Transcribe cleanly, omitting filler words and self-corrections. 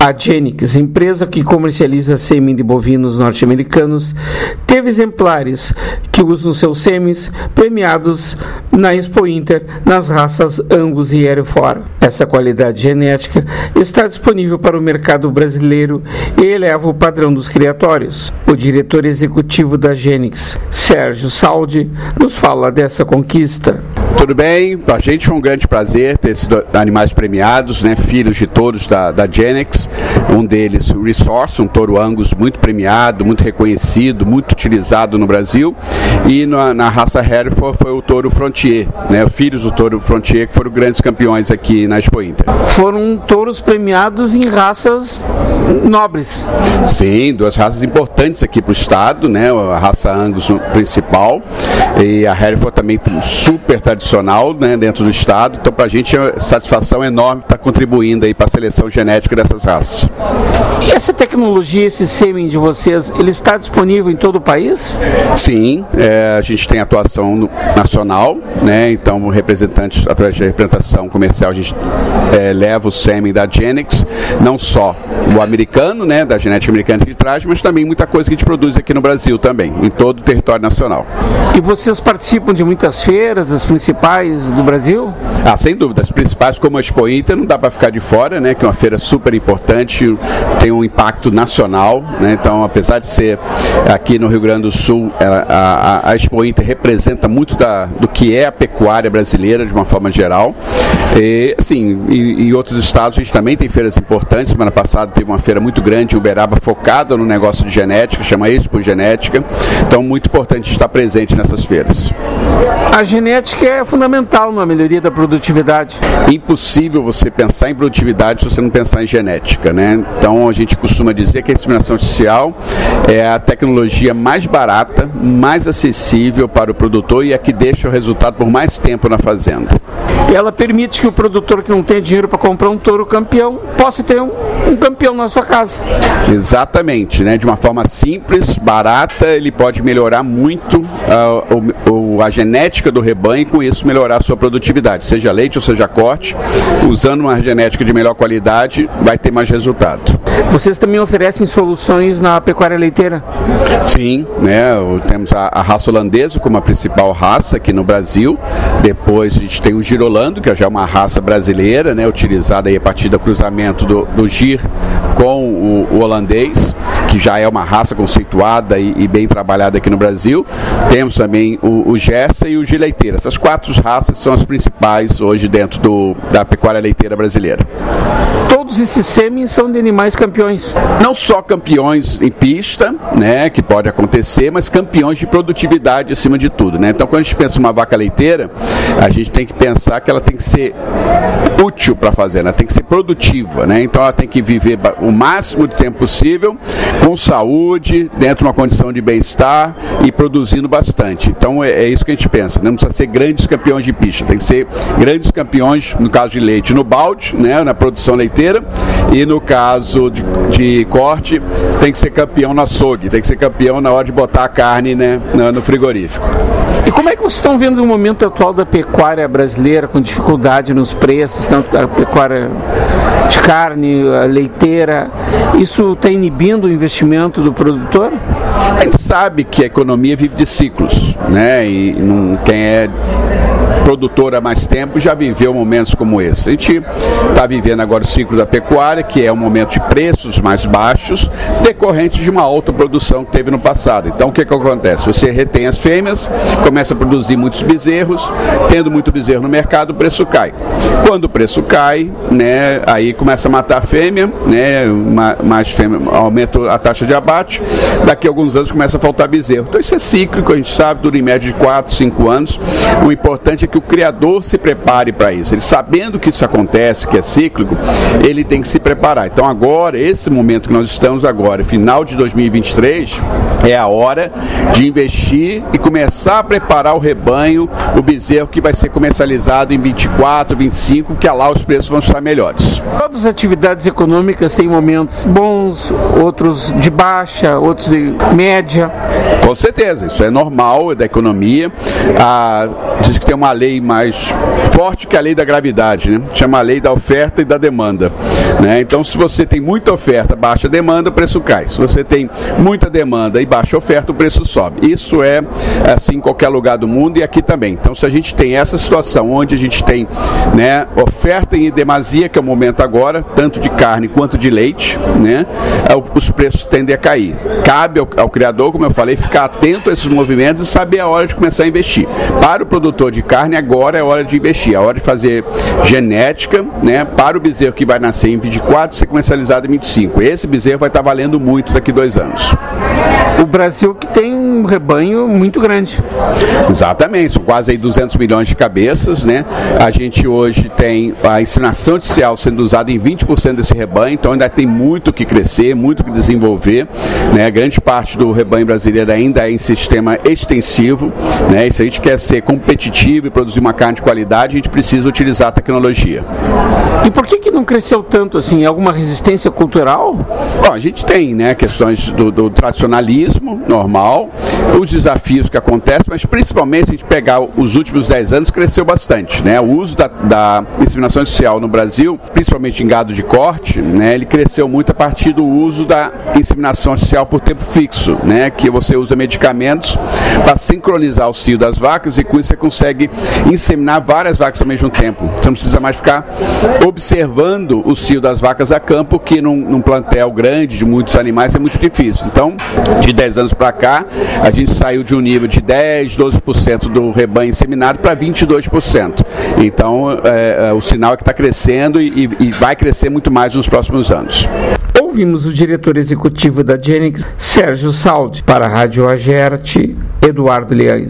A Genix, empresa que comercializa sêmen de bovinos norte-americanos, teve exemplares que usam seus sêmens premiados na Expo Inter nas raças Angus e Hereford. Essa qualidade genética está disponível para o mercado brasileiro e eleva o padrão dos criatórios. O diretor executivo da Genix, Sérgio Saldi, nos fala dessa conquista. Tudo bem, para a gente foi um grande prazer ter esses animais premiados, né, filhos de touros da Genix. Um deles, o Resource, um touro Angus muito premiado, muito reconhecido, muito utilizado no Brasil. E na raça Hereford foi o touro Frontier, né, os filhos do touro Frontier, que foram grandes campeões aqui na Expo Inter. Foram touros premiados em raças nobres. Sim, duas raças importantes aqui para o estado, né, a raça Angus principal e a Hereford também super tradicional, né, dentro do estado. Então, para a gente é uma satisfação enorme estar contribuindo aí para a seleção genética dessas raças. E essa tecnologia, esse sêmen de vocês, ele está disponível em todo o país? Sim, a gente tem atuação nacional, né, então representantes, através da representação comercial, a gente leva o sêmen da Genix, não só o americano, né, da genética americana que traz, mas também muita coisa que a gente produz aqui no Brasil também, em todo o território nacional. E vocês participam de muitas feiras, das principais do Brasil? Sem dúvida, as principais como a Expo Inter não dá para ficar de fora, né, que é uma feira super importante, tem um impacto nacional, né, então apesar de ser aqui no Rio Grande do Sul, a Expo Inter representa muito do que é a pecuária brasileira de uma forma geral. E assim, em outros estados a gente também tem feiras importantes. Semana passada teve uma feira muito grande em Uberaba focada no negócio de genética, chama Expo Genética, então muito importante estar presente nessas feiras. A genética é fundamental na melhoria da produtividade. Impossível você pensar em produtividade se você não pensar em genética, né? Então a gente costuma dizer que a inseminação artificial é a tecnologia mais barata, mais acessível para o produtor e a que deixa o resultado por mais tempo na fazenda. E ela permite que o produtor que não tem dinheiro para comprar um touro campeão possa ter um campeão na sua casa. Exatamente, né? De uma forma simples, barata, ele pode melhorar muito a genética do rebanho e com isso melhorar a sua produtividade, seja leite ou seja corte. Usando uma genética de melhor qualidade, vai ter mais resultado. Vocês também oferecem soluções na pecuária leiteira? Sim, né? Temos a raça holandesa como a principal raça aqui no Brasil. Depois a gente tem o Girolando, que já é uma raça brasileira, né? Utilizada aí a partir do cruzamento do Gir com o holandês, que já é uma raça conceituada e bem trabalhada aqui no Brasil. Temos também o Gersa e o Gir leiteiro. Essas quatro raças são as principais hoje dentro da pecuária leiteira brasileira. Todos esses sêmens são de animais campeões? Não só campeões em pista, né, que pode acontecer, mas campeões de produtividade acima de tudo, né? Então, quando a gente pensa numa vaca leiteira, a gente tem que pensar que ela tem que ser útil para a fazenda, ela tem que ser produtiva, né? Então, ela tem que viver o máximo de tempo possível, com saúde, dentro de uma condição de bem-estar e produzindo bastante. Então, é isso que a gente pensa, não precisa ser grandes campeões de pista, tem que ser grandes campeões, no caso de leite, no balde, né, na produção leiteira, e no caso de corte, tem que ser campeão no açougue, tem que ser campeão na hora de botar a carne, né, no frigorífico. E como é que vocês estão vendo o momento atual da pecuária brasileira, com dificuldade nos preços, tanto a pecuária de carne, a leiteira? Isso está inibindo o investimento do produtor? A gente sabe que a economia vive de ciclos, né? E quem é produtor há mais tempo já viveu momentos como esse. A gente está vivendo agora o ciclo da pecuária, que é um momento de preços mais baixos, decorrente de uma alta produção que teve no passado. Então, o que acontece? Você retém as fêmeas, começa a produzir muitos bezerros, tendo muito bezerro no mercado, o preço cai. Quando o preço cai, né, aí começa a matar a fêmea, né, mais fêmea, aumenta a taxa de abate, daqui a alguns anos começa a faltar bezerro. Então, isso é cíclico, a gente sabe, dura em média de 4, 5 anos. O importante é que o criador se prepare para isso. Ele sabendo que isso acontece, que é cíclico, ele tem que se preparar. Então agora, esse momento que nós estamos agora, final de 2023, é a hora de investir e começar a preparar o rebanho, o bezerro que vai ser comercializado em 24, 25 2025, que lá os preços vão estar melhores. Todas as atividades econômicas têm momentos bons, outros de baixa, outros de média. Com certeza, isso é normal da economia. Diz que tem uma lei mais forte que a lei da gravidade, né? Chama a lei da oferta e da demanda, né? Então, se você tem muita oferta, baixa demanda, o preço cai. Se você tem muita demanda e baixa oferta, o preço sobe. Isso é assim em qualquer lugar do mundo e aqui também. Então, se a gente tem essa situação onde a gente tem, né, oferta em demasia, que é o momento agora, tanto de carne quanto de leite, né, os preços tendem a cair. Cabe ao criador, como eu falei, ficar atento a esses movimentos e saber a hora de começar a investir. Para o produtor de carne, agora é hora de investir, é hora de fazer genética, né, para o bezerro que vai nascer em 24 ser comercializado em 25. Esse bezerro vai estar valendo muito daqui a 2 anos. O Brasil que tem um rebanho muito grande. Exatamente, são quase aí 200 milhões de cabeças, né? A gente hoje tem a inseminação artificial sendo usada em 20% desse rebanho, então ainda tem muito que crescer, muito que desenvolver, né? Grande parte do rebanho brasileiro ainda é em sistema extensivo, né? E se a gente quer ser competitivo e produzir uma carne de qualidade, a gente precisa utilizar a tecnologia. E por que não cresceu tanto assim? Alguma resistência cultural? Bom, a gente tem, né, questões do tradicionalismo normal, os desafios que acontecem, mas principalmente se a gente pegar os últimos 10 anos, cresceu bastante, né? O uso da inseminação artificial no Brasil, principalmente em gado de corte, né, ele cresceu muito a partir do uso da inseminação artificial por tempo fixo, né, que você usa medicamentos para sincronizar o cio das vacas e com isso você consegue inseminar várias vacas ao mesmo tempo. Você não precisa mais ficar observando o cio das vacas a campo, que num plantel grande de muitos animais é muito difícil. Então, de 10 anos para cá, a gente saiu de um nível de 10, 12% do rebanho inseminado para 22%. Então, o sinal é que está crescendo e vai crescer muito mais nos próximos anos. Ouvimos o diretor executivo da Genix, Sérgio Saldi. Para a Rádio Agerte, Eduardo Leães.